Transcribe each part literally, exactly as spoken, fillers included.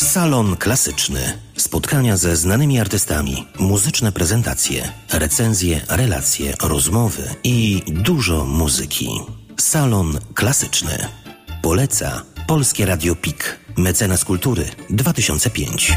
Salon Klasyczny. Spotkania ze znanymi artystami, muzyczne prezentacje, recenzje, relacje, rozmowy i dużo muzyki. Salon Klasyczny. Poleca Polskie Radio P I K. Mecenas Kultury dwa tysiące piąty.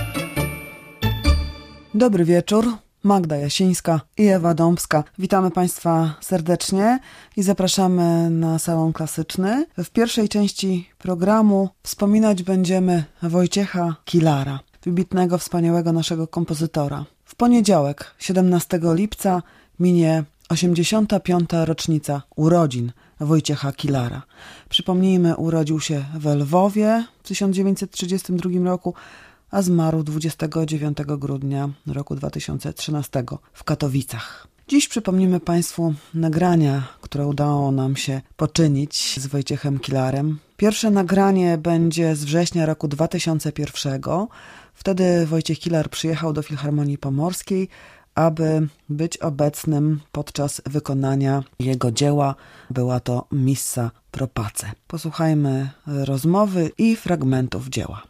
Dobry wieczór. Magda Jasińska i Ewa Dąbska. Witamy Państwa serdecznie i zapraszamy na Salon Klasyczny. W pierwszej części programu wspominać będziemy Wojciecha Kilara, wybitnego, wspaniałego naszego kompozytora. W poniedziałek, siedemnastego lipca, minie osiemdziesiąta piąta rocznica urodzin Wojciecha Kilara. Przypomnijmy, urodził się we Lwowie w tysiąc dziewięćset trzydziestym drugim roku, a zmarł dwudziestego dziewiątego grudnia roku dwa tysiące trzynastego w Katowicach. Dziś przypomnimy Państwu nagrania, które udało nam się poczynić z Wojciechem Kilarem. Pierwsze nagranie będzie z września roku dwa tysiące pierwszego. Wtedy Wojciech Kilar przyjechał do Filharmonii Pomorskiej, aby być obecnym podczas wykonania jego dzieła. Była to Missa pro pace. Posłuchajmy rozmowy i fragmentów dzieła.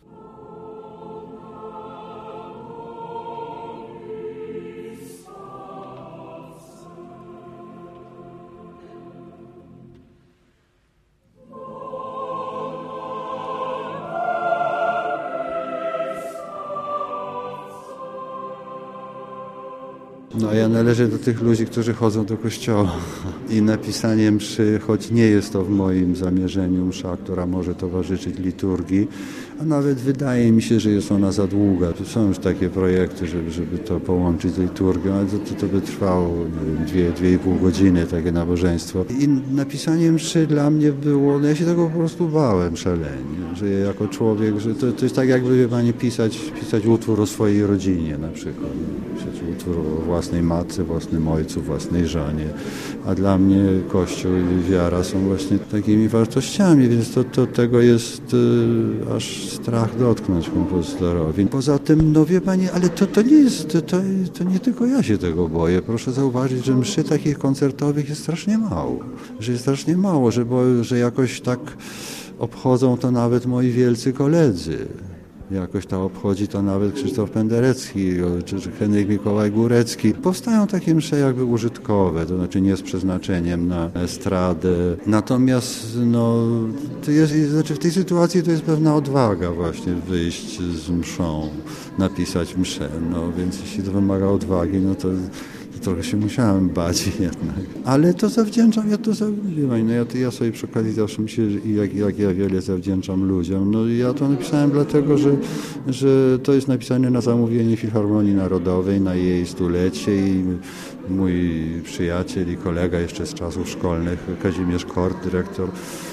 No, ja należę do tych ludzi, którzy chodzą do kościoła i napisanie mszy, choć nie jest to w moim zamierzeniu msza, która może towarzyszyć liturgii, a nawet wydaje mi się, że jest ona za długa. Są już takie projekty, żeby, żeby to połączyć z liturgią, ale to, to, to by trwało nie wiem, dwie, dwie i pół godziny, takie nabożeństwo. I napisanie mszy dla mnie było, no ja się tego po prostu bałem szalenie, że ja jako człowiek, że to, to jest tak jakby, wie pani, pisać, pisać utwór o swojej rodzinie na przykład. Pisać utwór o własnej matce, własnym ojcu, własnej żonie. A dla mnie Kościół i wiara są właśnie takimi wartościami, więc to, to tego jest y, aż strach dotknąć kompozytorowi. Poza tym, no wie pani, ale to, to nie jest, to, to, to nie tylko ja się tego boję. Proszę zauważyć, że mszy takich koncertowych jest strasznie mało. Że jest strasznie mało, że, bo, że jakoś tak obchodzą to nawet moi wielcy koledzy. Jakoś to obchodzi to nawet Krzysztof Penderecki czy, czy Henryk Mikołaj Górecki. Powstają takie msze jakby użytkowe, to znaczy nie z przeznaczeniem na estradę. Natomiast no, to jest, znaczy w tej sytuacji to jest pewna odwaga właśnie wyjść z mszą, napisać mszę. No, więc jeśli to wymaga odwagi, no to trochę się musiałem bać jednak. Ale to zawdzięczam, ja to zawdzięczam. No ja, ja sobie przy okazji zawsze myślę, jak, jak ja wiele zawdzięczam ludziom. No ja to napisałem dlatego, że, że to jest napisane na zamówienie Filharmonii Narodowej, na jej stulecie i mój przyjaciel i kolega jeszcze z czasów szkolnych, Kazimierz Kort, dyrektor,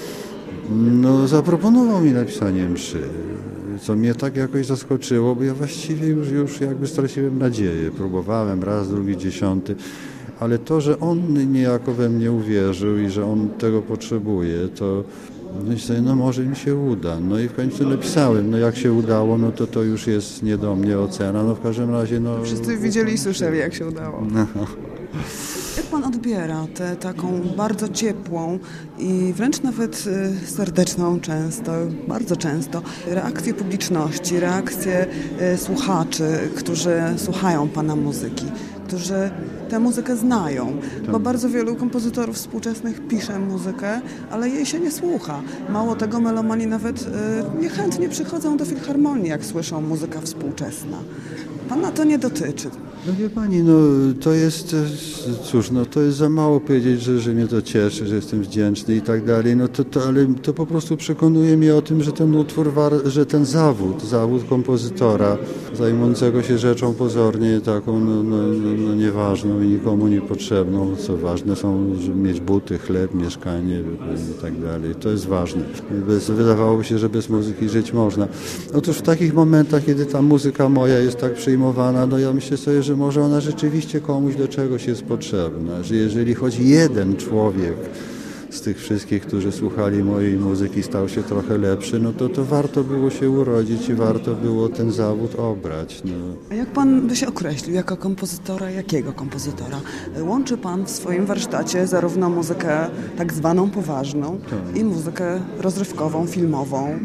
no zaproponował mi napisanie mszy. Co mnie tak jakoś zaskoczyło, bo ja właściwie już, już jakby straciłem nadzieję. Próbowałem raz, drugi, dziesiąty, ale to, że on niejako we mnie uwierzył i że on tego potrzebuje, to myślę, no może mi się uda. No i w końcu napisałem. No jak się udało, no to to już jest nie do mnie ocena. No w każdym razie, no... Wszyscy widzieli i słyszeli, jak się udało. No. Jak pan odbiera tę taką bardzo ciepłą i wręcz nawet serdeczną często, bardzo często, reakcję publiczności, reakcję słuchaczy, którzy słuchają pana muzyki, którzy tę muzykę znają, bo bardzo wielu kompozytorów współczesnych pisze muzykę, ale jej się nie słucha. Mało tego, melomani nawet niechętnie przychodzą do filharmonii, jak słyszą muzyka współczesna. Pana to nie dotyczy. No wie pani, no to jest, cóż, no to jest za mało powiedzieć, że, że mnie to cieszy, że jestem wdzięczny i tak dalej, no to, to, ale to po prostu przekonuje mnie o tym, że ten utwór, że ten zawód, zawód kompozytora zajmującego się rzeczą pozornie taką, no, no, no nieważną i nikomu niepotrzebną, co ważne są, żeby mieć buty, chleb, mieszkanie i tak dalej, to jest ważne. Bez, wydawałoby się, że bez muzyki żyć można. Otóż w takich momentach, kiedy ta muzyka moja jest tak przyjmowana, no ja myślę sobie, że może ona rzeczywiście komuś do czegoś jest potrzebna, że jeżeli choć jeden człowiek z tych wszystkich, którzy słuchali mojej muzyki, stał się trochę lepszy, no to, to warto było się urodzić i warto było ten zawód obrać. No. A jak pan by się określił jako kompozytora, jakiego kompozytora? Łączy pan w swoim warsztacie zarówno muzykę tak zwaną poważną tak. i muzykę rozrywkową, filmową.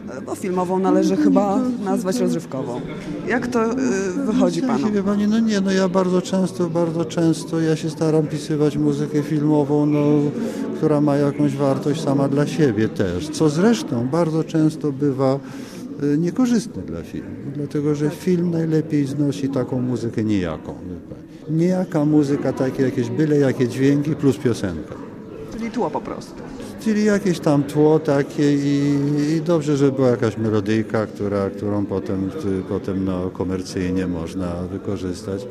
Bo filmową należy chyba nazwać rozrywkową. Jak to y, wychodzi panu? Wie pani, no nie, no ja bardzo często, bardzo często ja się staram pisywać muzykę filmową, no, która ma jakąś wartość sama dla siebie też, co zresztą bardzo często bywa y, niekorzystne dla filmu, dlatego że film najlepiej znosi taką muzykę nijaką. Niejaka muzyka, takie jakieś byle jakie dźwięki plus piosenka. Czyli tło po prostu. Czyli jakieś tam tło takie i, i dobrze, że była jakaś melodyjka, która, którą potem, potem no, komercyjnie można wykorzystać.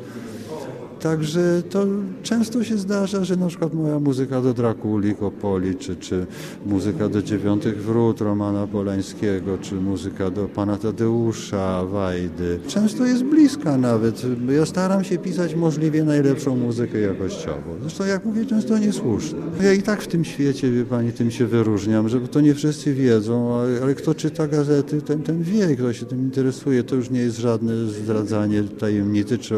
Także to często się zdarza, że na przykład moja muzyka do Drakuli, Coppoli, czy, czy muzyka do Dziewiątych Wrót Romana Polańskiego, czy muzyka do Pana Tadeusza Wajdy. Często jest bliska nawet. Ja staram się pisać możliwie najlepszą muzykę jakościowo. Zresztą jak mówię, często niesłusznie. Ja i tak w tym świecie, wie pani, tym się wyróżniam, że to nie wszyscy wiedzą, ale, ale kto czyta gazety, ten, ten wie, kto się tym interesuje. To już nie jest żadne zdradzanie tajemnicy, czy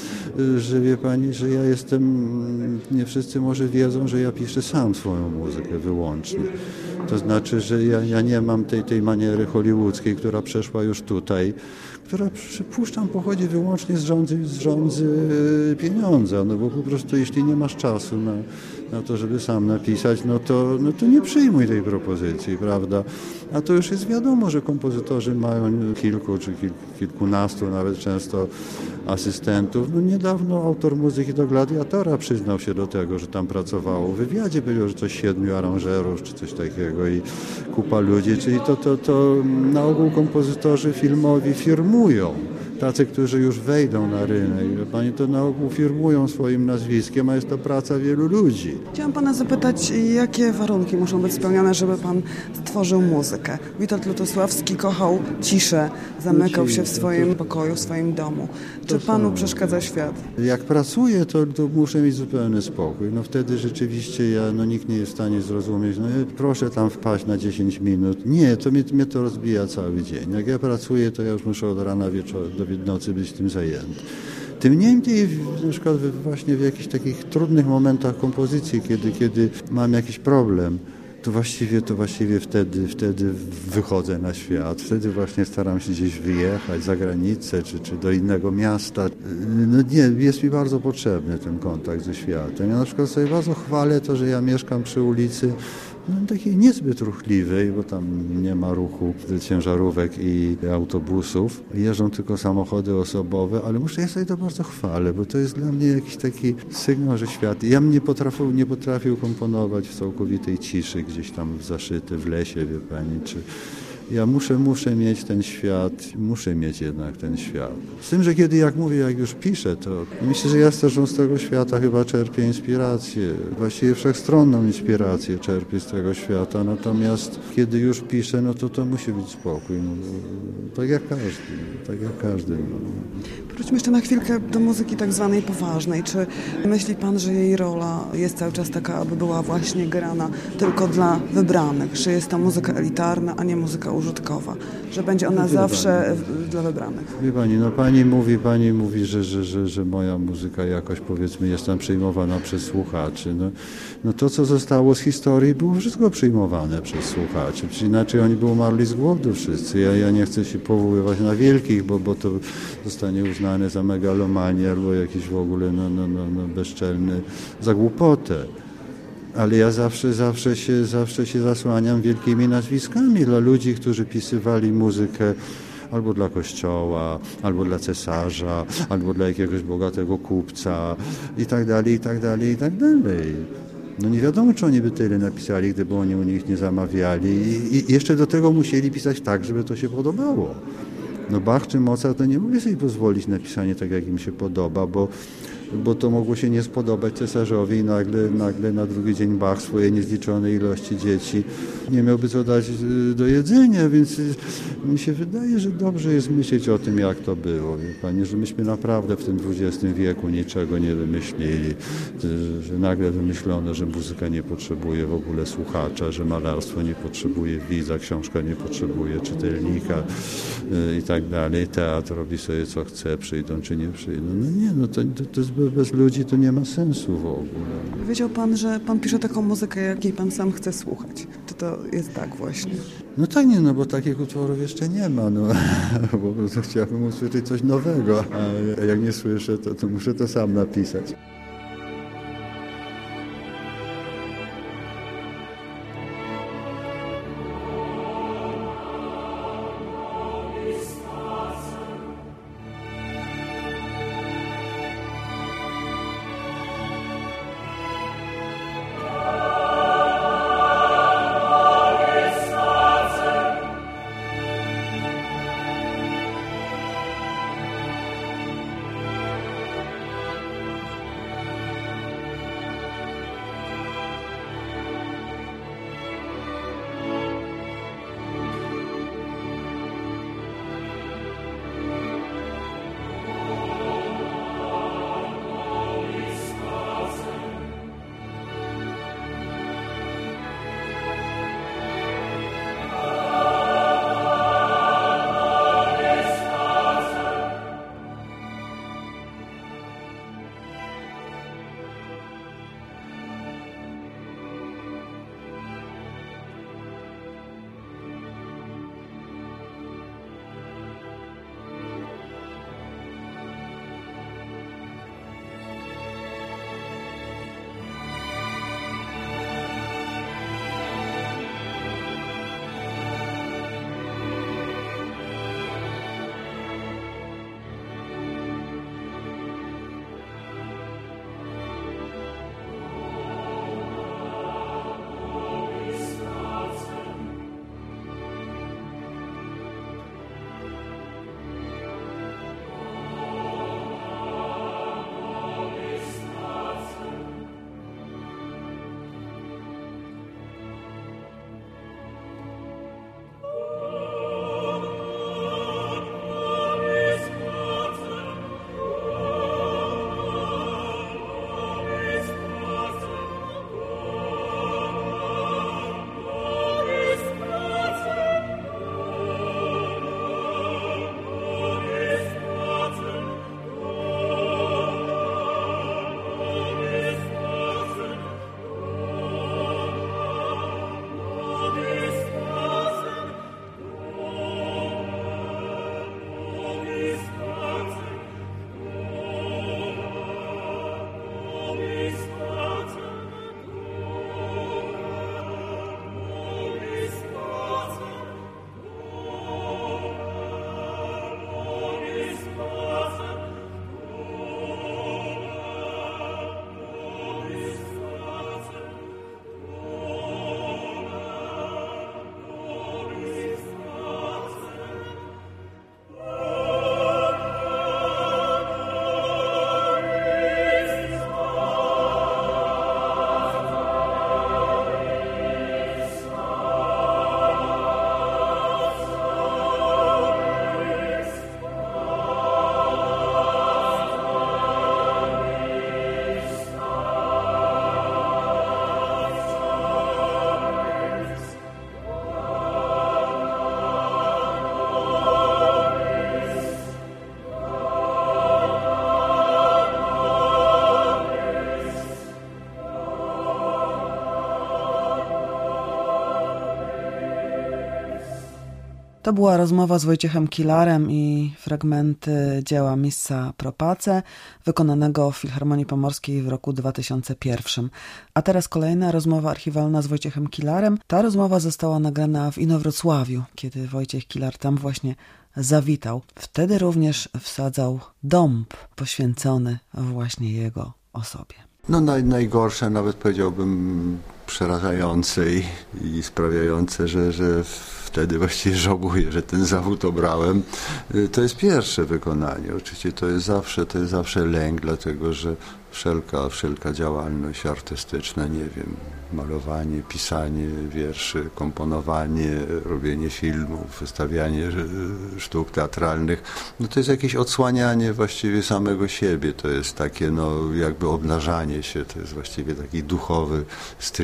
że wie pani, że ja jestem, nie wszyscy może wiedzą, że ja piszę sam swoją muzykę wyłącznie. To znaczy, że ja, ja nie mam tej, tej maniery hollywoodzkiej, która przeszła już tutaj, która, przypuszczam, pochodzi wyłącznie z rządzy, z rządzy pieniądza, no bo po prostu jeśli nie masz czasu na, na to, żeby sam napisać, no to, no to nie przyjmuj tej propozycji, prawda? A to już jest wiadomo, że kompozytorzy mają kilku czy kil, kilkunastu nawet często asystentów. No niedawno autor muzyki do Gladiatora przyznał się do tego, że tam pracowało. W wywiadzie było, że coś siedmiu aranżerów czy coś takiego i kupa ludzi, czyli to, to, to na ogół kompozytorzy filmowi firmują. Tacy, którzy już wejdą na rynek. Pani to na ogół firmują swoim nazwiskiem, a jest to praca wielu ludzi. Chciałam pana zapytać, jakie warunki muszą być spełnione, żeby pan stworzył muzykę? Witold Lutosławski kochał ciszę, zamykał się w swoim pokoju, w swoim domu. Czy panu przeszkadza świat? Jak pracuję, to, to muszę mieć zupełny spokój. No wtedy rzeczywiście ja, no nikt nie jest w stanie zrozumieć, no proszę tam wpaść na dziesięć minut. Nie, to mnie, mnie to rozbija cały dzień. Jak ja pracuję, to ja już muszę od rana wieczora do nocy być tym zajęty. Tym niemniej na przykład właśnie w jakichś takich trudnych momentach kompozycji, kiedy, kiedy mam jakiś problem, to właściwie, to właściwie wtedy, wtedy wychodzę na świat. Wtedy właśnie staram się gdzieś wyjechać za granicę, czy, czy do innego miasta. No nie, jest mi bardzo potrzebny ten kontakt ze światem. Ja na przykład sobie bardzo chwalę to, że ja mieszkam przy ulicy no, takiej niezbyt ruchliwej, bo tam nie ma ruchu ciężarówek i autobusów. Jeżdżą tylko samochody osobowe, ale muszę, ja sobie to bardzo chwalę, bo to jest dla mnie jakiś taki sygnał, że świat... Ja nie potrafił, nie potrafił komponować w całkowitej ciszy, gdzieś tam zaszyty w lesie, wie pani, czy... Ja muszę, muszę mieć ten świat, muszę mieć jednak ten świat. Z tym, że kiedy, jak mówię, jak już piszę, to myślę, że ja też z tego świata chyba czerpię inspirację. Właściwie wszechstronną inspirację czerpię z tego świata, natomiast kiedy już piszę, no to to musi być spokój. No, tak jak każdy, tak jak każdy. No. Wróćmy jeszcze na chwilkę do muzyki tak zwanej poważnej. Czy myśli pan, że jej rola jest cały czas taka, aby była właśnie grana tylko dla wybranych? Że jest to muzyka elitarna, a nie muzyka użytkowa? Że będzie ona zawsze w, dla wybranych? Wie pani, no pani mówi, pani mówi, że, że, że, że moja muzyka jakoś, powiedzmy, jest tam przyjmowana przez słuchaczy. No, no to, co zostało z historii, było wszystko przyjmowane przez słuchaczy. Czy inaczej oni by umarli z głodu wszyscy. Ja, ja nie chcę się powoływać na wielkich, bo, bo to zostanie uznane za megalomanię albo jakiś w ogóle no, no, no, no bezczelny, za głupotę. Ale ja zawsze, zawsze, się, zawsze się zasłaniam wielkimi nazwiskami dla ludzi, którzy pisywali muzykę albo dla kościoła, albo dla cesarza, albo dla jakiegoś bogatego kupca i tak dalej, i tak dalej, i tak dalej. No nie wiadomo, czy oni by tyle napisali, gdyby oni u nich nie zamawiali. I, i jeszcze do tego musieli pisać tak, żeby to się podobało. No Bach czy Mozart to nie mogli sobie pozwolić na pisanie tak, jak im się podoba, bo, bo to mogło się nie spodobać cesarzowi i nagle, nagle na drugi dzień Bach swojej niezliczonej ilości dzieci nie miałby co dać do jedzenia, więc mi się wydaje, że dobrze jest myśleć o tym, jak to było. Wie pani, że myśmy naprawdę w tym dwudziestym wieku niczego nie wymyślili, że, że nagle wymyślono, że muzyka nie potrzebuje w ogóle słuchacza, że malarstwo nie potrzebuje widza, książka nie potrzebuje czytelnika i tak dalej. Teatr robi sobie co chce, przyjdą czy nie przyjdą. No nie, no to, to, to jest bez ludzi to nie ma sensu w ogóle. Powiedział pan, że pan pisze taką muzykę, jakiej pan sam chce słuchać. Czy to jest tak właśnie? No tak nie, no bo takich utworów jeszcze nie ma, no. Po prostu chciałbym usłyszeć coś nowego, a jak nie słyszę, to, to muszę to sam napisać. To była rozmowa z Wojciechem Kilarem i fragmenty dzieła Missa pro Pace, wykonanego w Filharmonii Pomorskiej w roku dwa tysiące pierwszym. A teraz kolejna rozmowa archiwalna z Wojciechem Kilarem. Ta rozmowa została nagrana w Inowrocławiu, kiedy Wojciech Kilar tam właśnie zawitał. Wtedy również wsadzał dąb poświęcony właśnie jego osobie. No naj, najgorsze, nawet powiedziałbym przerażające i, i sprawiające, że, że wtedy właściwie żałuję, że ten zawód obrałem. To jest pierwsze wykonanie. Oczywiście to jest zawsze, to jest zawsze lęk, dlatego że wszelka, wszelka działalność artystyczna, nie wiem, malowanie, pisanie wierszy, komponowanie, robienie filmów, wystawianie sztuk teatralnych, no to jest jakieś odsłanianie właściwie samego siebie, to jest takie no jakby obnażanie się, to jest właściwie taki duchowy stream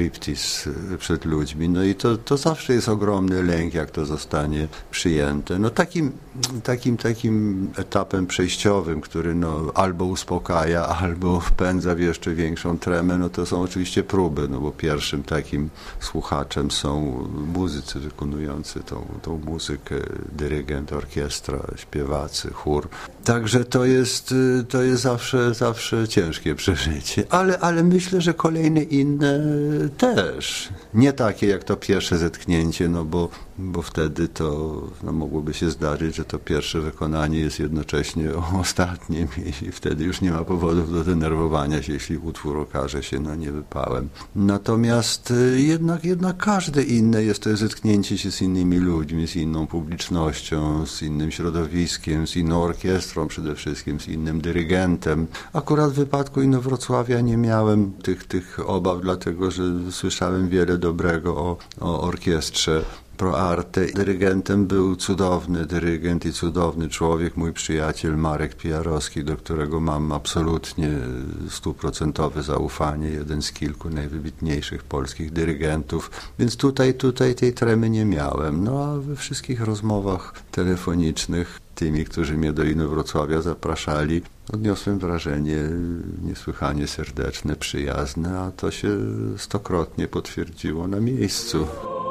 striptease przed ludźmi. No i to, to zawsze jest ogromny lęk, jak to zostanie przyjęte. No takim, takim, takim etapem przejściowym, który no albo uspokaja, albo wpędza w jeszcze większą tremę, no to są oczywiście próby, no bo pierwszym takim słuchaczem są muzycy wykonujący tą, tą muzykę, dyrygent, orkiestra, śpiewacy, chór. Także to jest, to jest zawsze, zawsze ciężkie przeżycie. Ale, ale myślę, że kolejne inne też. Nie takie jak to pierwsze zetknięcie, no bo, bo wtedy to no mogłoby się zdarzyć, że to pierwsze wykonanie jest jednocześnie ostatnim i wtedy już nie ma powodów do denerwowania się, jeśli utwór okaże się no niewypałem. Natomiast jednak, jednak każde inne jest to zetknięcie się z innymi ludźmi, z inną publicznością, z innym środowiskiem, z inną orkiestrą przede wszystkim, z innym dyrygentem. Akurat w wypadku Inowrocławia nie miałem tych, tych obaw, dlatego że słyszałem wiele dobrego o, o orkiestrze Pro Arte. Dyrygentem był cudowny dyrygent i cudowny człowiek, mój przyjaciel Marek Pijarowski, do którego mam absolutnie stuprocentowe zaufanie, jeden z kilku najwybitniejszych polskich dyrygentów, więc tutaj, tutaj tej tremy nie miałem. No a we wszystkich rozmowach telefonicznych, tymi, którzy mnie do Inowrocławia zapraszali, odniosłem wrażenie niesłychanie serdeczne, przyjazne, a to się stokrotnie potwierdziło na miejscu.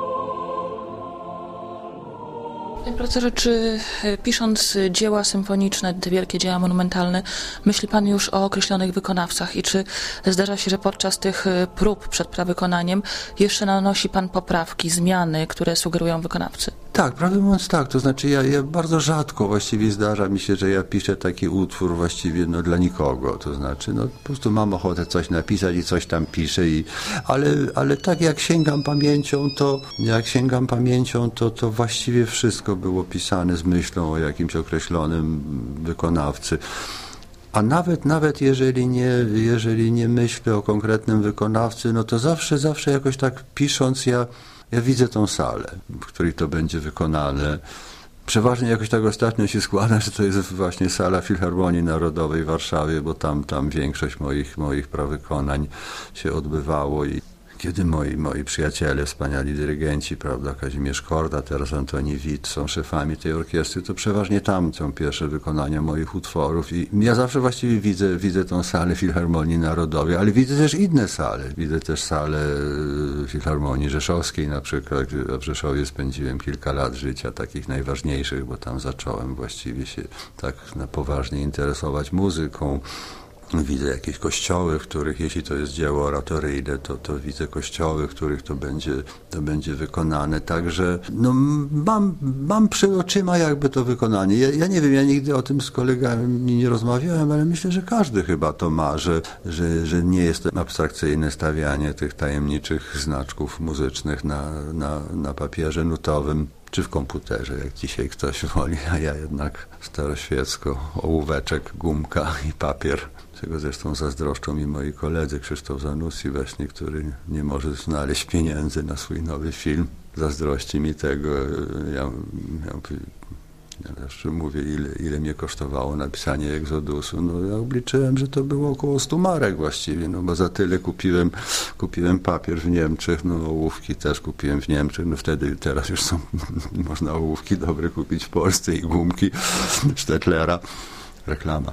Panie profesorze, czy pisząc dzieła symfoniczne, te wielkie dzieła monumentalne, myśli pan już o określonych wykonawcach i czy zdarza się, że podczas tych prób przed prawykonaniem jeszcze nanosi pan poprawki, zmiany, które sugerują wykonawcy? Tak, prawdę mówiąc tak, to znaczy ja, ja bardzo rzadko właściwie zdarza mi się, że ja piszę taki utwór właściwie no, dla nikogo, to znaczy no, po prostu mam ochotę coś napisać i coś tam piszę, i, ale, ale tak jak sięgam pamięcią, to jak sięgam pamięcią, to, to właściwie wszystko było pisane z myślą o jakimś określonym wykonawcy. A nawet, nawet jeżeli nie, jeżeli nie myślę o konkretnym wykonawcy, no to zawsze, zawsze jakoś tak pisząc ja Ja widzę tą salę, w której to będzie wykonane. Przeważnie jakoś tak ostatnio się składa, że to jest właśnie sala Filharmonii Narodowej w Warszawie, bo tam, tam większość moich, moich prawykonań się odbywało i kiedy moi, moi przyjaciele, wspaniali dyrygenci, prawda, Kazimierz Korda, teraz Antoni Wit są szefami tej orkiestry, to przeważnie tam są pierwsze wykonania moich utworów i ja zawsze właściwie widzę, widzę tą salę Filharmonii Narodowej, ale widzę też inne sale. Widzę też salę Filharmonii Rzeszowskiej na przykład. W Rzeszowie spędziłem kilka lat życia, takich najważniejszych, bo tam zacząłem właściwie się tak na poważnie interesować muzyką. Widzę jakieś kościoły, w których, jeśli to jest dzieło oratoryjne, to, to widzę kościoły, w których to będzie, to będzie wykonane. Także no, mam, mam przed oczyma jakby to wykonanie. Ja, ja nie wiem, ja nigdy o tym z kolegami nie rozmawiałem, ale myślę, że każdy chyba to ma, że, że, że nie jest to abstrakcyjne stawianie tych tajemniczych znaczków muzycznych na, na, na papierze nutowym, czy w komputerze, jak dzisiaj ktoś woli, a ja jednak staroświecko, ołóweczek, gumka i papier, czego zresztą zazdroszczą mi moi koledzy, Krzysztof Zanussi właśnie, który nie może znaleźć pieniędzy na swój nowy film. Zazdrości mi tego. Ja, ja, ja zawsze mówię, ile, ile mnie kosztowało napisanie Egzodusu. No ja obliczyłem, że to było około stu marek właściwie, no bo za tyle kupiłem, kupiłem papier w Niemczech, no ołówki też kupiłem w Niemczech, no wtedy, teraz już są, można ołówki dobre kupić w Polsce i gumki Sztetlera. Reklama.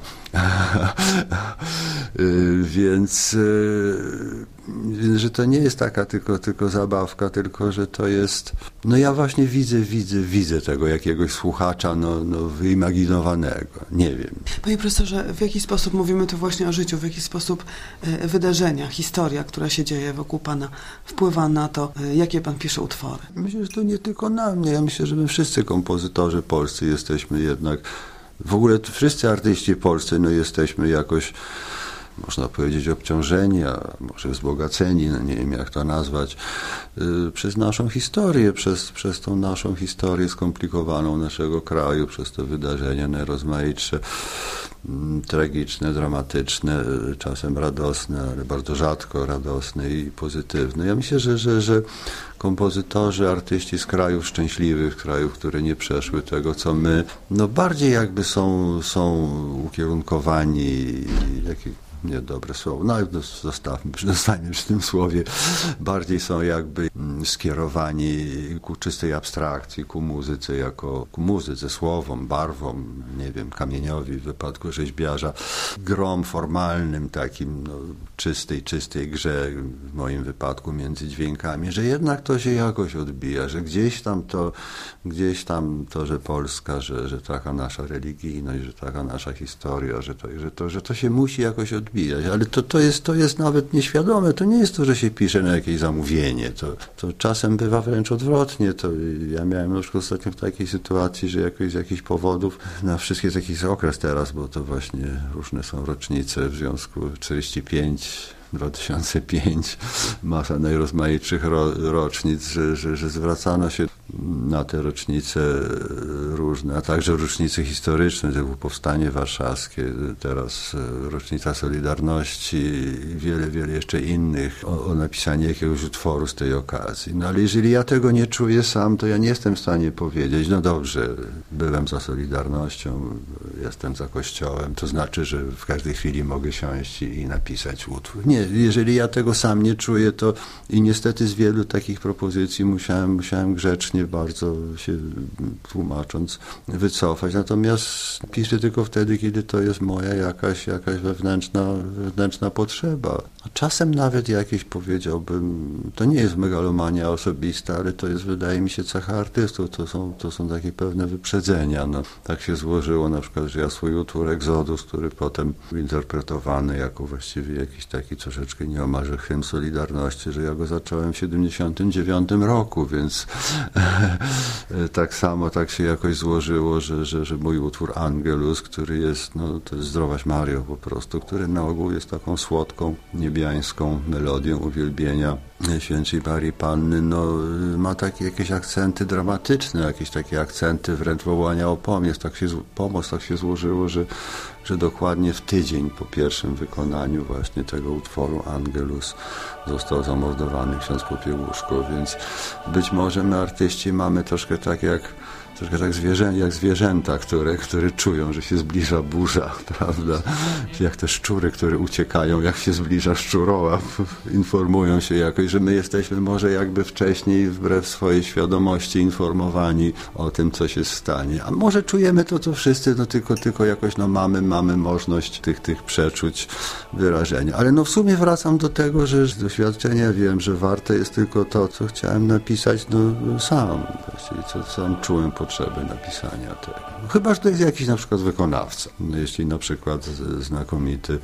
Więc, że to nie jest taka tylko, tylko zabawka, tylko że to jest, no ja właśnie widzę, widzę, widzę tego jakiegoś słuchacza, no, no wyimaginowanego, nie wiem. Panie profesorze, w jaki sposób mówimy tu właśnie o życiu, w jaki sposób wydarzenia, historia, która się dzieje wokół pana, wpływa na to, jakie pan pisze utwory? Myślę, że to nie tylko na mnie, ja myślę, że my wszyscy kompozytorzy polscy jesteśmy jednak, w ogóle wszyscy artyści polscy, no jesteśmy jakoś, można powiedzieć, obciążeni, a może wzbogaceni, no nie wiem jak to nazwać, yy, przez naszą historię, przez, przez tą naszą historię skomplikowaną naszego kraju, przez te wydarzenia najrozmaitsze, yy, tragiczne, dramatyczne, yy, czasem radosne, ale bardzo rzadko radosne i pozytywne. Ja myślę, że, że, że kompozytorzy, artyści z krajów szczęśliwych, krajów, które nie przeszły tego, co my, no bardziej jakby są, są ukierunkowani, jak, niedobre słowo, no ale zostawmy, zostańmy przy tym słowie, bardziej są jakby skierowani ku czystej abstrakcji, ku muzyce jako, ku muzyce, słowom, barwom, nie wiem, kamieniowi w wypadku rzeźbiarza, grom formalnym takim, no, czystej, czystej grze w moim wypadku między dźwiękami, że jednak to się jakoś odbija, że gdzieś tam to, gdzieś tam to, że Polska, że, że taka nasza religijność, że taka nasza historia, że to, że to, że to się musi jakoś odbijać, ale to, to, jest, to jest nawet nieświadome, to nie jest to, że się pisze na jakieś zamówienie, to, to czasem bywa wręcz odwrotnie, to ja miałem na przykład ostatnio w takiej sytuacji, że jakoś z jakichś powodów, na wszystkie jest jakiś okres teraz, bo to właśnie różne są rocznice w związku czterdzieści pięć, dwa tysiące pięć, masa najrozmaitszych ro, rocznic, że, że, że zwracano się na te rocznice różne, a także rocznice historyczne, typu Powstanie Warszawskie, teraz rocznica Solidarności i wiele, wiele jeszcze innych, o, o napisanie jakiegoś utworu z tej okazji. No ale jeżeli ja tego nie czuję sam, to ja nie jestem w stanie powiedzieć, no dobrze, byłem za Solidarnością, jestem za Kościołem, to znaczy, że w każdej chwili mogę siąść i, i napisać utwór. Nie, jeżeli ja tego sam nie czuję, to i niestety z wielu takich propozycji musiałem, musiałem grzecznie bardzo się tłumacząc wycofać. Natomiast piszę tylko wtedy, kiedy to jest moja jakaś, jakaś wewnętrzna, wewnętrzna potrzeba. A czasem nawet jakieś, powiedziałbym, to nie jest megalomania osobista, ale to jest, wydaje mi się, cecha artystów. To są, to są takie pewne wyprzedzenia. No, tak się złożyło na przykład, że ja swój utwór Exodus, który potem był interpretowany jako właściwie jakiś taki troszeczkę nieomalże hymn Solidarności, że ja go zacząłem w siedemdziesiątym dziewiątym roku, więc tak samo tak się jakoś złożyło, że, że, że mój utwór Angelus, który jest, no to jest Zdrowaś Mario po prostu, który na ogół jest taką słodką, niebiańską melodią uwielbienia Świętej Marii Panny, no ma takie jakieś akcenty dramatyczne, jakieś takie akcenty wręcz wołania o pomoc. Tak się, pomoc tak się złożyło, że, że dokładnie w tydzień po pierwszym wykonaniu właśnie tego utworu Angelus został zamordowany ksiądz Popiełuszko, więc być może my artyści mamy troszkę tak jak troszkę tak zwierzę, jak zwierzęta, które, które czują, że się zbliża burza, prawda? Jak te szczury, które uciekają, jak się zbliża szczuroła, informują się jakoś, że my jesteśmy może jakby wcześniej, wbrew swojej świadomości, informowani o tym, co się stanie. A może czujemy to, co wszyscy, no tylko, tylko jakoś no mamy, mamy możliwość tych, tych przeczuć, wyrażenia. Ale no w sumie wracam do tego, że z doświadczenia wiem, że warte jest tylko to, co chciałem napisać no sam. Właściwie co sam czułem po potrzeby napisania tego. Chyba, że to jest jakiś na przykład wykonawca. Jeśli na przykład znakomity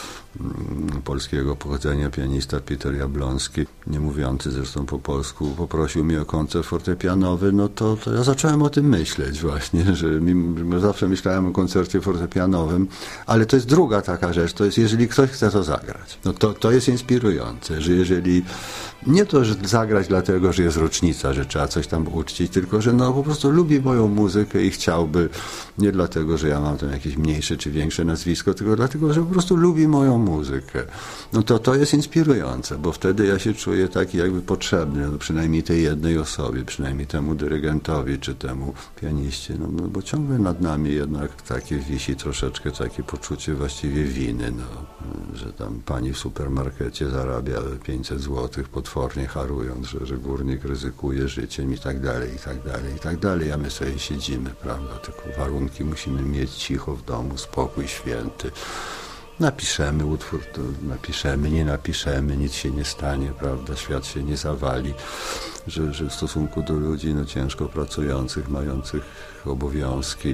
polskiego pochodzenia pianista Peter Jablonski, nie mówiący zresztą po polsku, poprosił mnie o koncert fortepianowy, no to, to ja zacząłem o tym myśleć właśnie, że mimo, zawsze myślałem o koncercie fortepianowym, ale to jest druga taka rzecz, to jest jeżeli ktoś chce to zagrać, no to, to jest inspirujące, że jeżeli nie to, że zagrać dlatego, że jest rocznica, że trzeba coś tam uczcić, tylko że no po prostu lubi moją muzykę i chciałby, nie dlatego, że ja mam tam jakieś mniejsze czy większe nazwisko, tylko dlatego, że po prostu lubi moją muzykę. No to to jest inspirujące, bo wtedy ja się czuję taki jakby potrzebny, no przynajmniej tej jednej osobie, przynajmniej temu dyrygentowi czy temu pianiście, no, no bo ciągle nad nami jednak takie wisi troszeczkę takie poczucie właściwie winy, no, że tam pani w supermarkecie zarabia pięćset złotych potwornie harując, że, że górnik ryzykuje życiem i tak dalej, i tak dalej, i tak dalej, a my sobie siedzimy, prawda, tylko warunki musimy mieć cicho w domu, spokój święty. Napiszemy utwór, to napiszemy, nie napiszemy, nic się nie stanie, prawda, świat się nie zawali, że, że w stosunku do ludzi no, ciężko pracujących, mających obowiązki,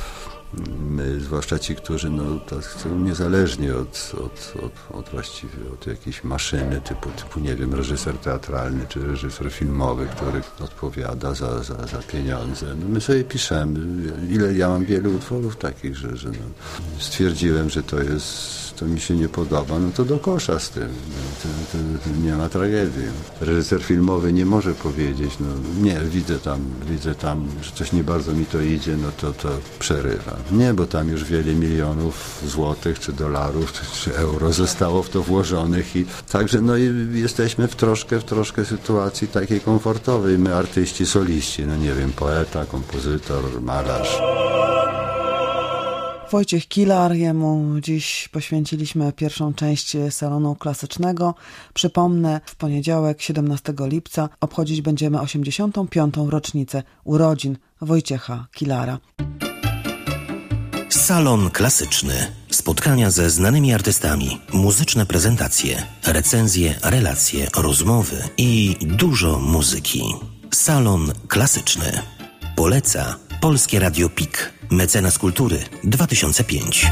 my, zwłaszcza ci, którzy no, tak chcą niezależnie od, od, od, od właściwie od jakiejś maszyny typu, typu, nie wiem, reżyser teatralny czy reżyser filmowy, który odpowiada za, za, za pieniądze. No, my sobie piszemy. Ile ja mam wielu utworów takich, że, że no, stwierdziłem, że to jest to mi się nie podoba, no to do kosza z tym. To, to, to nie ma tragedii. Reżyser filmowy nie może powiedzieć, no nie, widzę tam, widzę tam, że coś nie bardzo mi to idzie, no to to przerywa. Nie, bo tam już wiele milionów złotych, czy dolarów, czy, czy euro zostało w to włożonych i także no i jesteśmy w troszkę, w troszkę sytuacji takiej komfortowej. My artyści, soliści, no nie wiem, poeta, kompozytor, malarz. Wojciech Kilar, jemu dziś poświęciliśmy pierwszą część salonu klasycznego. Przypomnę, w poniedziałek, siedemnastego lipca, obchodzić będziemy osiemdziesiątą piątą rocznicę urodzin Wojciecha Kilara. Salon Klasyczny. Spotkania ze znanymi artystami, muzyczne prezentacje, recenzje, relacje, rozmowy i dużo muzyki. Salon Klasyczny. Poleca Polskie Radio P I K. Mecenas Kultury dwa tysiące piąty.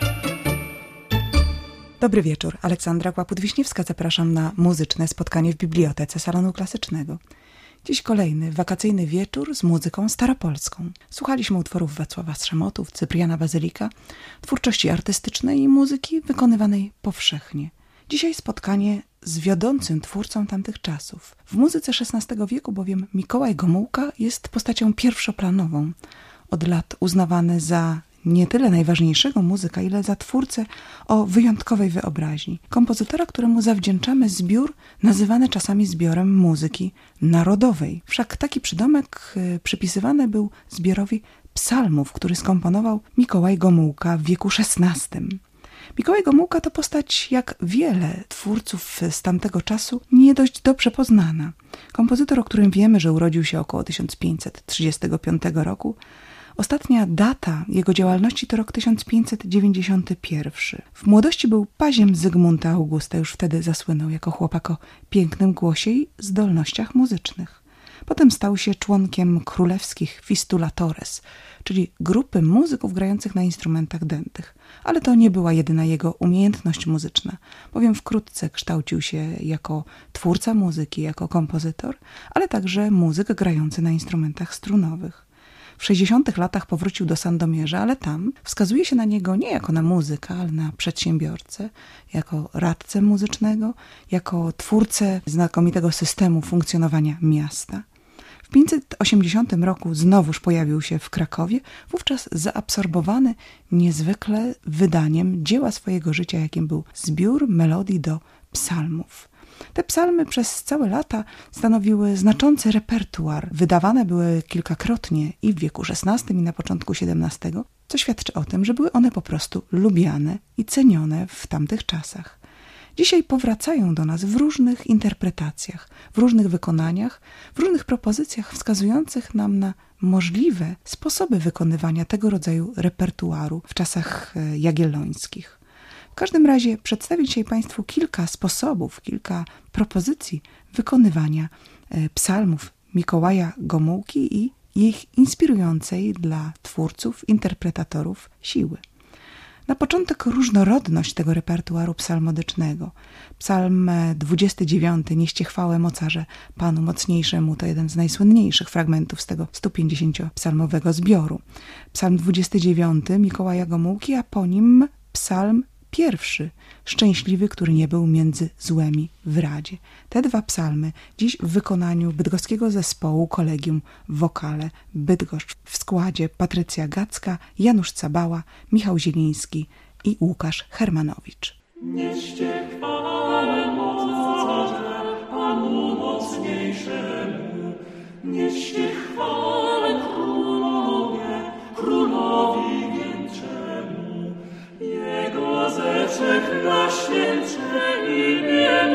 Dobry wieczór. Aleksandra Kłaput-Wiśniewska. Zapraszam na muzyczne spotkanie w Bibliotece Salonu Klasycznego. Dziś kolejny wakacyjny wieczór z muzyką staropolską. Słuchaliśmy utworów Wacława Strzemotów, Cypriana Bazylika, twórczości artystycznej i muzyki wykonywanej powszechnie. Dzisiaj spotkanie z wiodącym twórcą tamtych czasów. W muzyce szesnastego wieku bowiem Mikołaj Gomułka jest postacią pierwszoplanową. Od lat uznawany za nie tyle najważniejszego muzyka, ile za twórcę o wyjątkowej wyobraźni. Kompozytora, któremu zawdzięczamy zbiór nazywany czasami zbiorem muzyki narodowej. Wszak taki przydomek przypisywany był zbiorowi psalmów, który skomponował Mikołaj Gomułka w wieku szesnastym. Mikołaj Gomułka to postać, jak wiele twórców z tamtego czasu, nie dość dobrze poznana. Kompozytor, o którym wiemy, że urodził się około tysiąc pięćset trzydziestego piątego roku. Ostatnia data jego działalności to rok tysiąc pięćset dziewięćdziesiąty pierwszy. W młodości był paziem Zygmunta Augusta, już wtedy zasłynął jako chłopak o pięknym głosie i zdolnościach muzycznych. Potem stał się członkiem królewskich Fistulatores, czyli grupy muzyków grających na instrumentach dętych. Ale to nie była jedyna jego umiejętność muzyczna, bowiem wkrótce kształcił się jako twórca muzyki, jako kompozytor, ale także muzyk grający na instrumentach strunowych. W sześćdziesiątych latach powrócił do Sandomierza, ale tam wskazuje się na niego nie jako na muzyka, ale na przedsiębiorcę, jako radcę muzycznego, jako twórcę znakomitego systemu funkcjonowania miasta. W pięćset osiemdziesiątym roku znowuż pojawił się w Krakowie, wówczas zaabsorbowany niezwykle wydaniem dzieła swojego życia, jakim był zbiór melodii do psalmów. Te psalmy przez całe lata stanowiły znaczący repertuar. Wydawane były kilkakrotnie i w wieku szesnastym i na początku siedemnastego, co świadczy o tym, że były one po prostu lubiane i cenione w tamtych czasach. Dzisiaj powracają do nas w różnych interpretacjach, w różnych wykonaniach, w różnych propozycjach wskazujących nam na możliwe sposoby wykonywania tego rodzaju repertuaru w czasach jagiellońskich. W każdym razie przedstawię dzisiaj Państwu kilka sposobów, kilka propozycji wykonywania psalmów Mikołaja Gomułki i ich inspirującej dla twórców, interpretatorów siły. Na początek różnorodność tego repertuaru psalmodycznego. Psalm dwudziesty dziewiąty, Nieście chwałę mocarze Panu mocniejszemu, to jeden z najsłynniejszych fragmentów z tego stu pięćdziesięciopsalmowego zbioru. Psalm dwudziesty dziewiąty Mikołaja Gomułki, a po nim psalm pierwszy, Szczęśliwy, który nie był między złymi w radzie. Te dwa psalmy dziś w wykonaniu bydgoskiego zespołu Collegium Vocale Bydgoszcz w składzie Patrycja Gacka, Janusz Cabała, Michał Zieliński i Łukasz Hermanowicz. Nieście chwałę mocarze Panu mocniejszemu, nieście chwałę królowie, królowi więczemu. Jego ze wszech naświętsze imię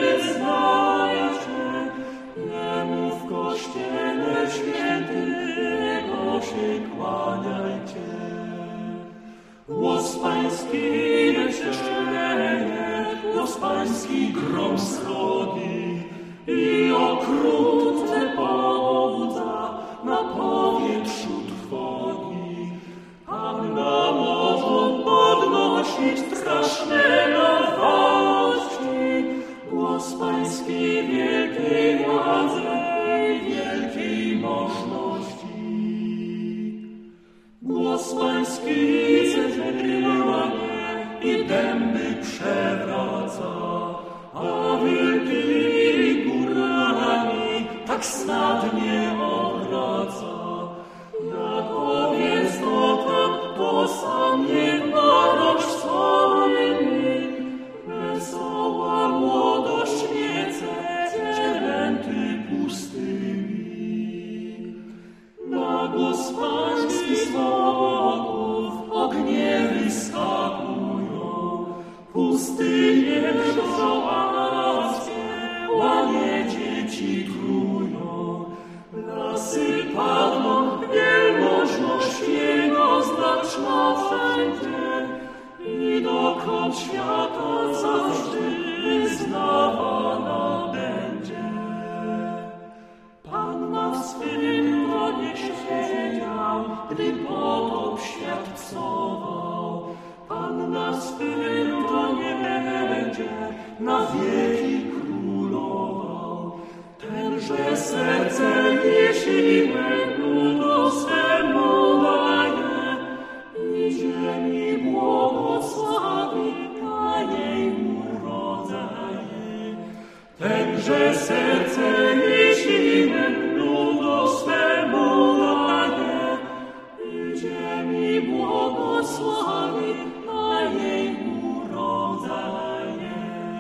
wyznajcie, Jemu w kościele świętym Jego się kłaniajcie. Głos Pański wystrzeleje, głos Pański grom schodzi i okrutne powódza na powietrzu trwogi. Pan na morzu podnosić straszne nowości, głos Pański wielkiej władzy i wielkiej możności. Głos Pański zrywa i dęby przewraca, a wielkimi górami tak snadnie obraca. Jak owiec to tam to sam jednorożcowy, wesoła młodość wiece, zielęty pustymi. Na głos Pański z wogów ogniewy i błogosławi na jej urodzenie.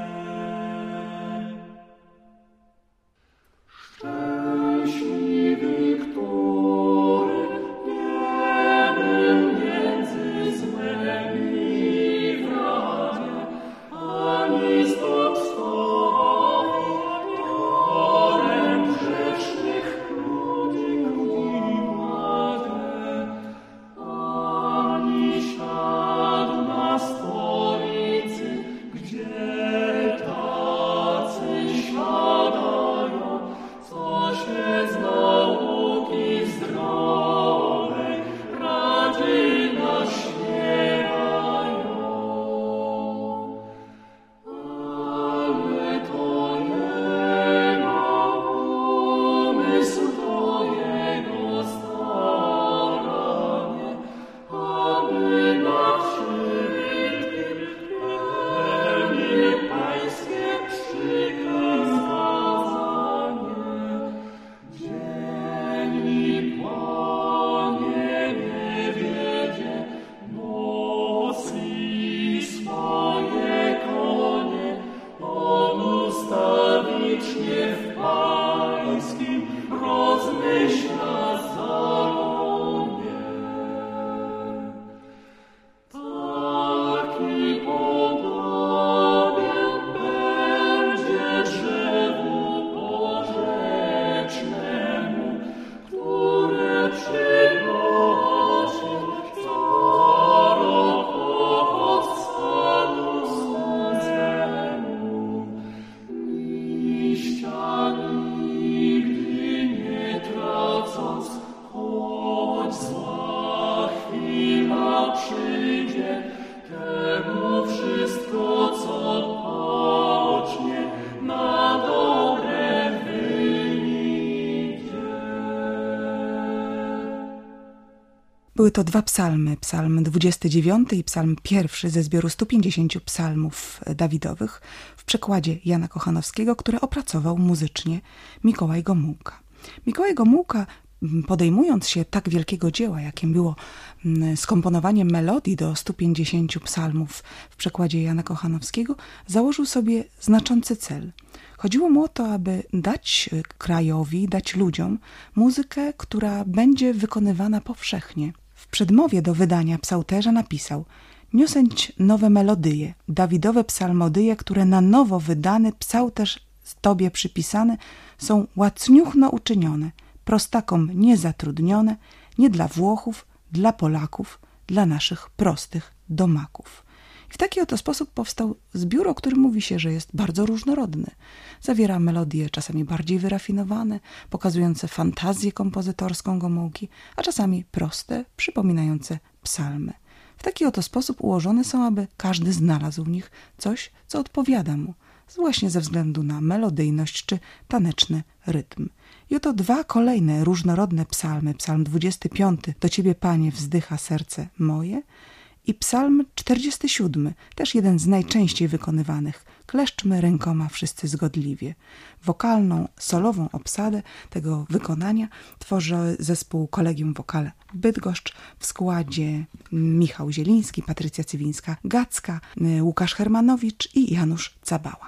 Szczęśliwy, który nie był między złymi w radzie, ani stop stoi torem grzesznych ludzi kładzie, ani siadł na stolicy, gdzie tacy siadają, co się z nauki zdrowej radzie naśmiewają. Ale to jego umysł, to jego staranie, aby na wszystkim pełnił pańskie przykazanie. Dzień mi, Panie, nie wiedzie, noc i swoje konie on ustawicznie w pańskim rozmyśla salonie. Taki podobien będzie drzewu porzecznemu, które przynosi co rok owoc sadu swemu. Liścia nigdy nie tracąc, choć zła chwila przyjdzie, temu wszystko, co pocznie, na dobre wyjdzie. Były to dwa psalmy, psalm dwudziesty dziewiąty i psalm pierwszy ze zbioru stu pięćdziesięciu psalmów Dawidowych w przekładzie Jana Kochanowskiego, które opracował muzycznie Mikołaj Gomułka. Mikołaj Gomułka, podejmując się tak wielkiego dzieła, jakim było skomponowanie melodii do stu pięćdziesięciu psalmów w przekładzie Jana Kochanowskiego, założył sobie znaczący cel. Chodziło mu o to, aby dać krajowi, dać ludziom muzykę, która będzie wykonywana powszechnie. W przedmowie do wydania psałterza napisał: niosęć nowe melodyje, Dawidowe psalmodyje, które na nowo wydane, psałterz Tobie przypisane, są łacniuchno uczynione, prostakom niezatrudnione, nie dla Włochów, dla Polaków, dla naszych prostych domaków. I w taki oto sposób powstał zbiór, o którym mówi się, że jest bardzo różnorodny. Zawiera melodie czasami bardziej wyrafinowane, pokazujące fantazję kompozytorską Gomułki, a czasami proste, przypominające psalmy. W taki oto sposób ułożone są, aby każdy znalazł w nich coś, co odpowiada mu, właśnie ze względu na melodyjność czy taneczny rytm. I oto dwa kolejne różnorodne psalmy, psalm dwudziesty piąty, Do Ciebie, Panie, wzdycha serce moje, i psalm czterdziesty siódmy, też jeden z najczęściej wykonywanych, Kleszczmy rękoma wszyscy zgodliwie. Wokalną, solową obsadę tego wykonania tworzy zespół Kolegium Wokale Bydgoszcz w składzie Michał Zieliński, Patrycja Cywińska-Gacka, Łukasz Hermanowicz i Janusz Cabała.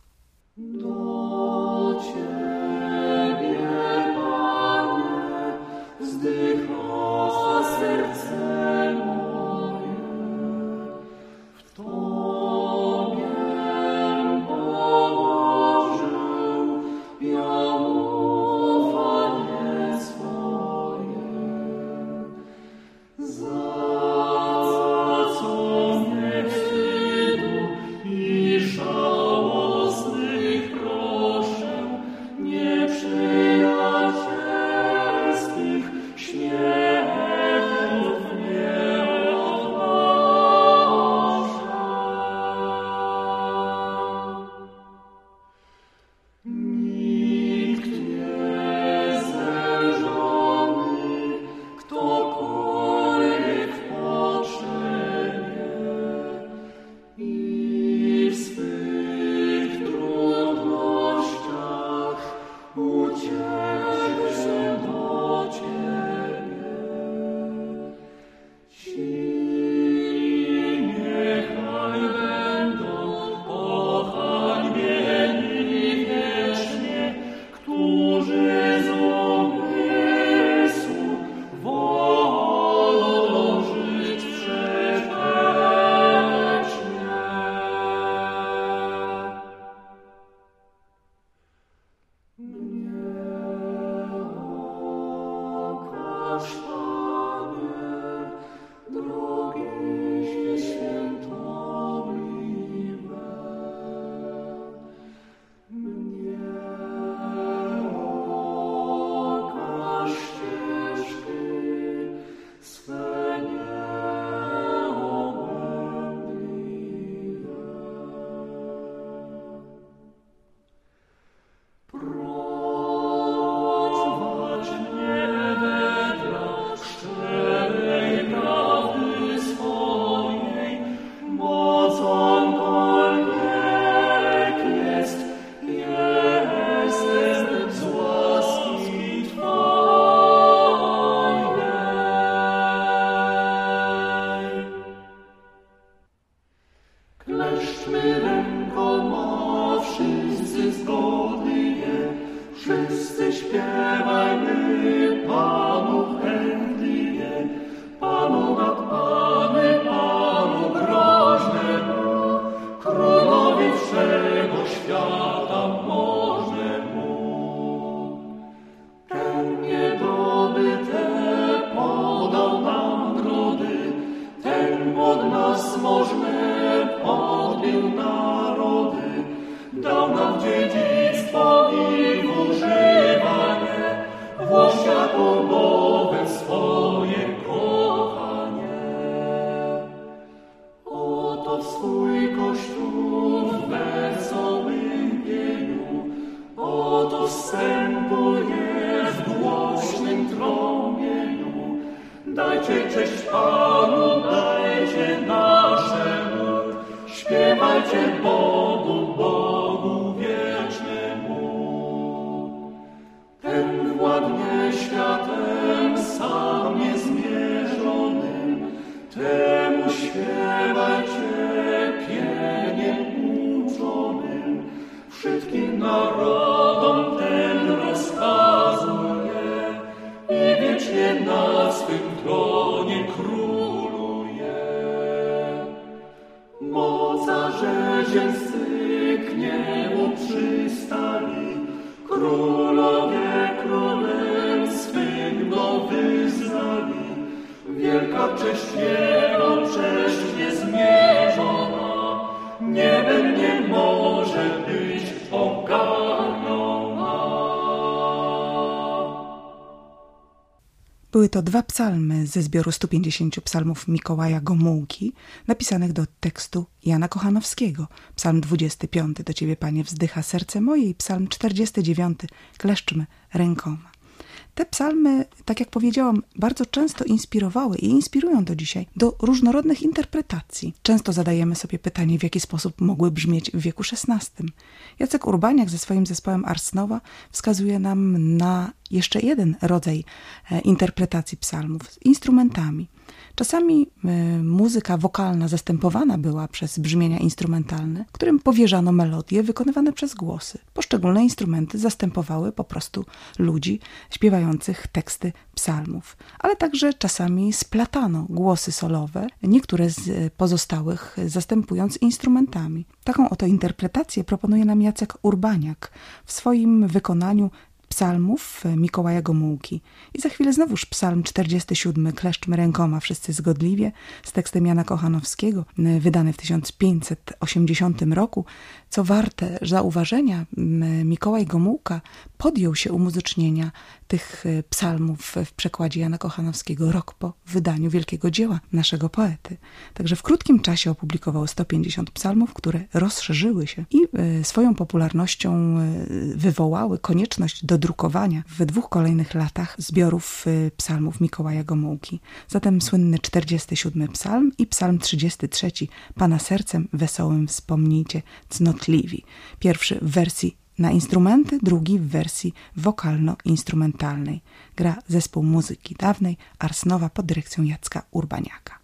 Do Ciebie, Panie, wzdycha serce moje, w Tobie położył ja ufanie swoje. Za co mnie wstydu i żałosnych proszę, Śpiewajcie Bogu, Bogu wiecznemu. Ten władnie światem sam niezmierzonym, temu śpiewajcie pieniem uczonym. Wszystkim narodom ten rozkazuje i wiecznie na swym tronie króluje. Mocarze ziemscy k niemu przystali, królowie królem swym go wyznali. Wielka cześć Jego, cześć niezmierzona, niebem nie może być ogarniona. Były to dwa psalmy ze zbioru stu pięćdziesięciu psalmów Mikołaja Gomułki, napisanych do tekstu Jana Kochanowskiego. Psalm dwudziesty piąty Do Ciebie, Panie, wzdycha serce moje i psalm czterdziesty dziewiąty Kleszczmy rękoma. Te psalmy, tak jak powiedziałam, bardzo często inspirowały i inspirują do dzisiaj do różnorodnych interpretacji. Często zadajemy sobie pytanie, w jaki sposób mogły brzmieć w wieku szesnastym. Jacek Urbaniak ze swoim zespołem Ars Nova wskazuje nam na jeszcze jeden rodzaj interpretacji psalmów z instrumentami. Czasami y, muzyka wokalna zastępowana była przez brzmienia instrumentalne, którym powierzano melodie wykonywane przez głosy. Poszczególne instrumenty zastępowały po prostu ludzi śpiewających teksty psalmów. Ale także czasami splatano głosy solowe, niektóre z pozostałych zastępując instrumentami. Taką oto interpretację proponuje nam Jacek Urbaniak w swoim wykonaniu psalmów Mikołaja Gomułki. I za chwilę znowuż psalm czterdziesty siódmy Kleszczmy rękoma wszyscy zgodliwie z tekstem Jana Kochanowskiego, wydany w tysiąc pięćset osiemdziesiątym roku. Co warte zauważenia, Mikołaj Gomułka podjął się umuzycznienia tych psalmów w przekładzie Jana Kochanowskiego rok po wydaniu wielkiego dzieła naszego poety. Także w krótkim czasie opublikował sto pięćdziesiąt psalmów, które rozszerzyły się i swoją popularnością wywołały konieczność dodrukowania w dwóch kolejnych latach zbiorów psalmów Mikołaja Gomułki. Zatem słynny czterdziesty siódmy psalm i psalm trzydziesty trzeci Pana sercem wesołym wspomnijcie cnotliwi. Pierwszy w wersji na instrumenty, drugi w wersji wokalno-instrumentalnej. Gra zespół muzyki dawnej Ars Nova pod dyrekcją Jacka Urbaniaka.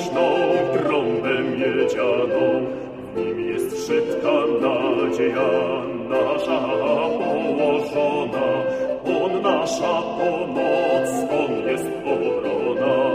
głośną trąbę miedzianą. W nim jest wszytka nadzieja nasza położona. On nasza pomoc, on jest obrona.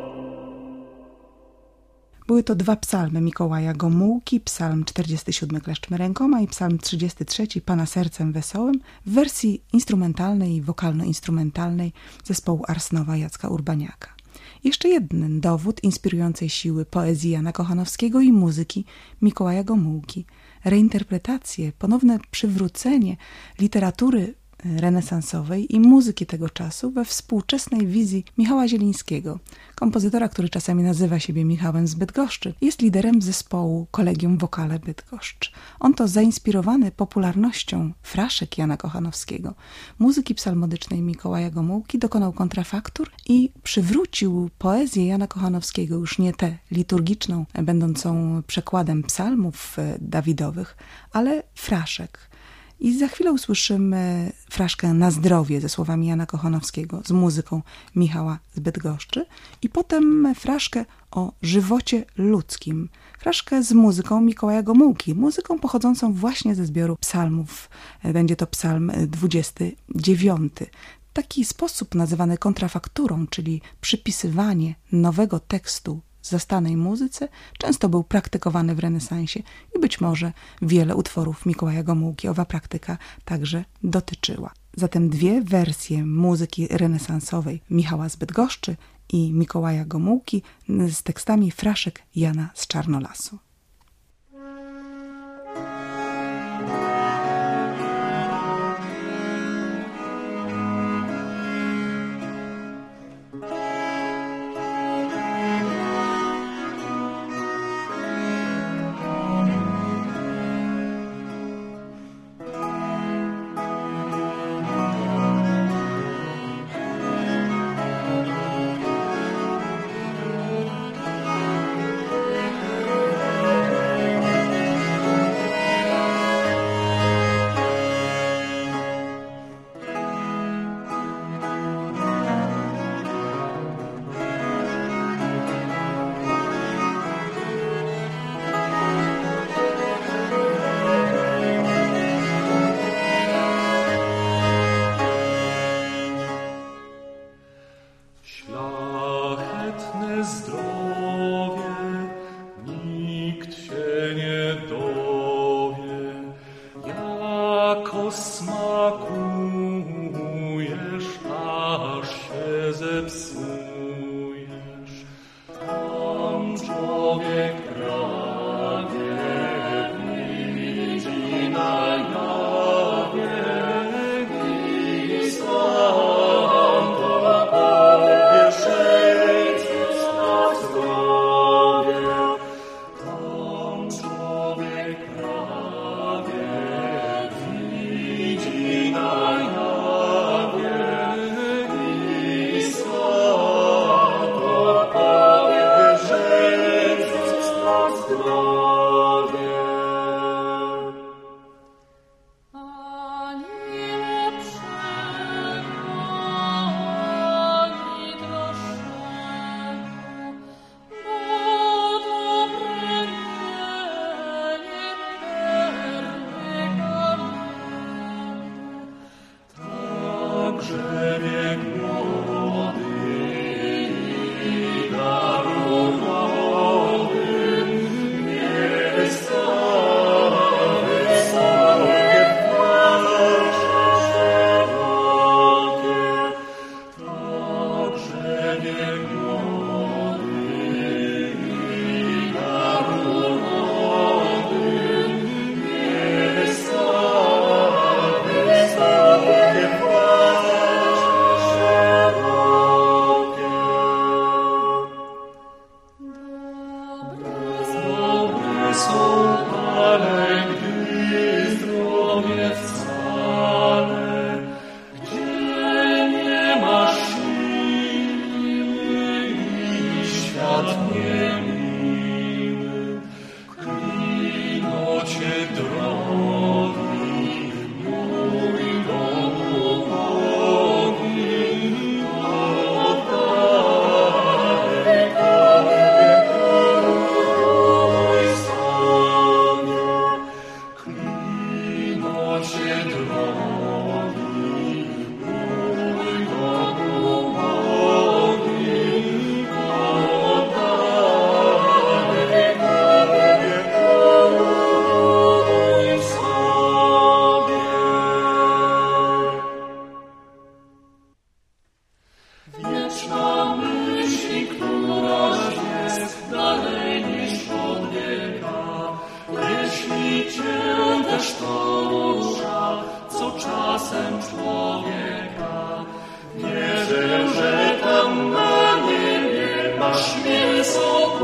Były to dwa psalmy Mikołaja Gomułki, psalm czterdziesty siódmy Kleszczmy rękoma i psalm trzydziesty trzeci Pana sercem wesołym w wersji instrumentalnej i wokalno-instrumentalnej zespołu Arsnowa Jacka Urbaniaka. Jeszcze jeden dowód inspirującej siły poezji Jana Kochanowskiego i muzyki Mikołaja Gomułki. Reinterpretacje, ponowne przywrócenie literatury renesansowej i muzyki tego czasu we współczesnej wizji Michała Zielińskiego, kompozytora, który czasami nazywa siebie Michałem z Bydgoszczy, jest liderem zespołu Collegium Vocale Bydgoszcz. On to zainspirowany popularnością fraszek Jana Kochanowskiego, muzyki psalmodycznej Mikołaja Gomułki dokonał kontrafaktur i przywrócił poezję Jana Kochanowskiego, już nie tę liturgiczną, będącą przekładem psalmów dawidowych, ale fraszek. I za chwilę usłyszymy fraszkę Na zdrowie ze słowami Jana Kochanowskiego, z muzyką Michała z Bydgoszczy i potem fraszkę o żywocie ludzkim, fraszkę z muzyką Mikołaja Gomułki, muzyką pochodzącą właśnie ze zbioru psalmów. Będzie to psalm dwudziesty dziewiąty. Taki sposób nazywany kontrafakturą, czyli przypisywanie nowego tekstu zastanej muzyce, często był praktykowany w renesansie i być może wiele utworów Mikołaja Gomułki owa praktyka także dotyczyła. Zatem dwie wersje muzyki renesansowej Michała z Bydgoszczy i Mikołaja Gomułki z tekstami fraszek Jana z Czarnolasu.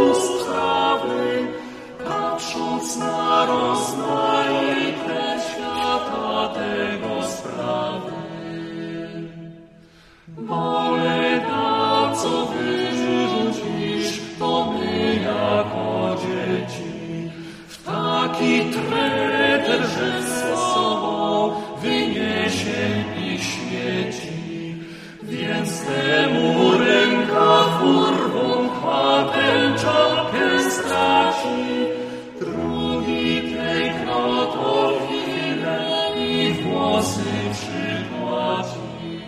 ku sprawy, patrząc na rozmaite świata tego sprawy. Wolę da, co wyrzucisz, to my jako dzieci, w taki treter, że z sobą wyniesie i śmieci. Więc temu ręka furwą chwatę czapkę straci, drugi tej krotowinę i włosy przykłaci.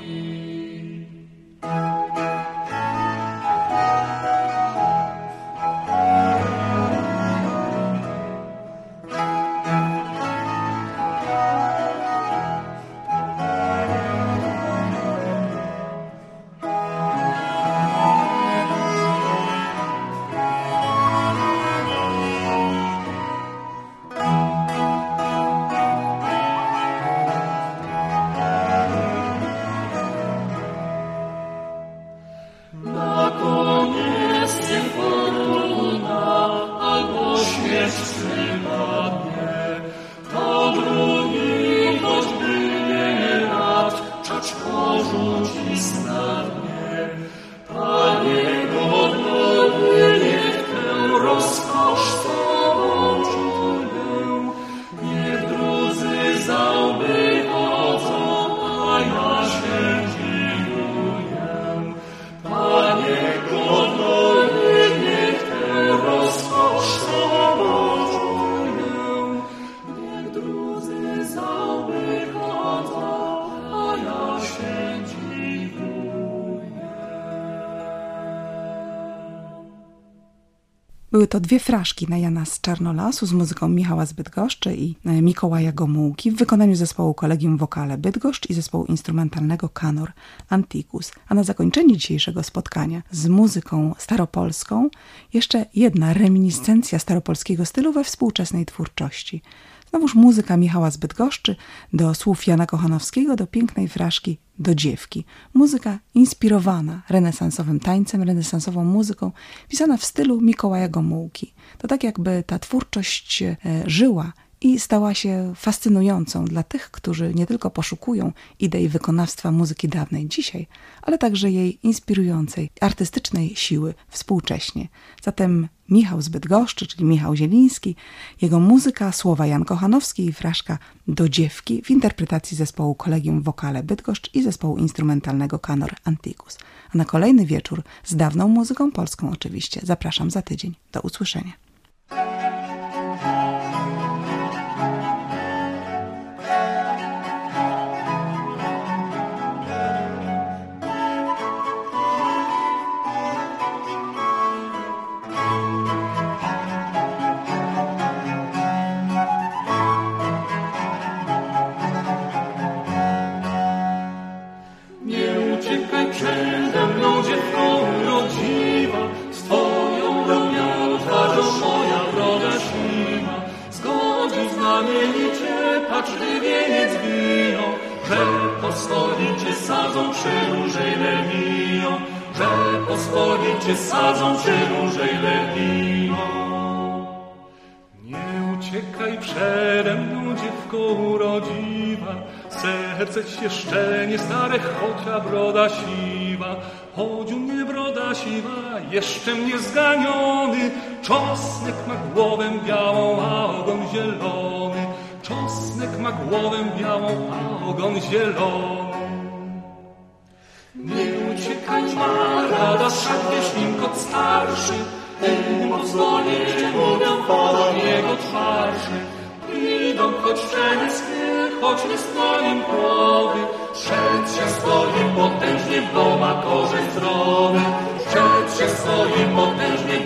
Były to dwie fraszki na Jana z Czarnolasu z muzyką Michała z Bydgoszczy i Mikołaja Gomułki w wykonaniu zespołu Collegium Vocale Bydgoszcz i zespołu instrumentalnego Canor Antiquus. A na zakończenie dzisiejszego spotkania z muzyką staropolską jeszcze jedna reminiscencja staropolskiego stylu we współczesnej twórczości. Znowuż muzyka Michała z Bydgoszczy do słów Jana Kochanowskiego, do pięknej fraszki Do dziewki. Muzyka inspirowana renesansowym tańcem, renesansową muzyką, pisana w stylu Mikołaja Gomułki. To tak jakby ta twórczość e, żyła i stała się fascynującą dla tych, którzy nie tylko poszukują idei wykonawstwa muzyki dawnej dzisiaj, ale także jej inspirującej, artystycznej siły współcześnie. Zatem Michał z Bydgoszczy, czyli Michał Zieliński, jego muzyka, słowa Jan Kochanowski i fraszka Do dziewki w interpretacji zespołu Collegium Vocale Bydgoszcz i zespołu instrumentalnego Canor Antiquus. A na kolejny wieczór z dawną muzyką polską oczywiście zapraszam za tydzień. Do usłyszenia. Przede mną dziewko urodziwa, z twoją rumianą twarzą moja broda siwa. Zgodził znamienicie, patrz wieniec wyjął, że pospolicie sadzą przy różej lewiją, że pospolicie sadzą przy różej lewiją. Nie uciekaj przede mną, dziewko urodziwa, serce ci jeszcze nie stare, chocia broda siwa. Choć u mnie broda siwa, jeszcze mnie zganiony, czosnek ma głowę białą, a ogon zielony. Czosnek ma głowę białą, a ogon zielony. Nie uciekaj, ma rada, szarpiesz nim kot starszy, i pozwolicie mówią wodą jego twarzy. Idą choć przemysły, choć nie stoją głowy, przed się stoi potężnie, bo ma korzeń zdrowy. Przed się stoi potężnie,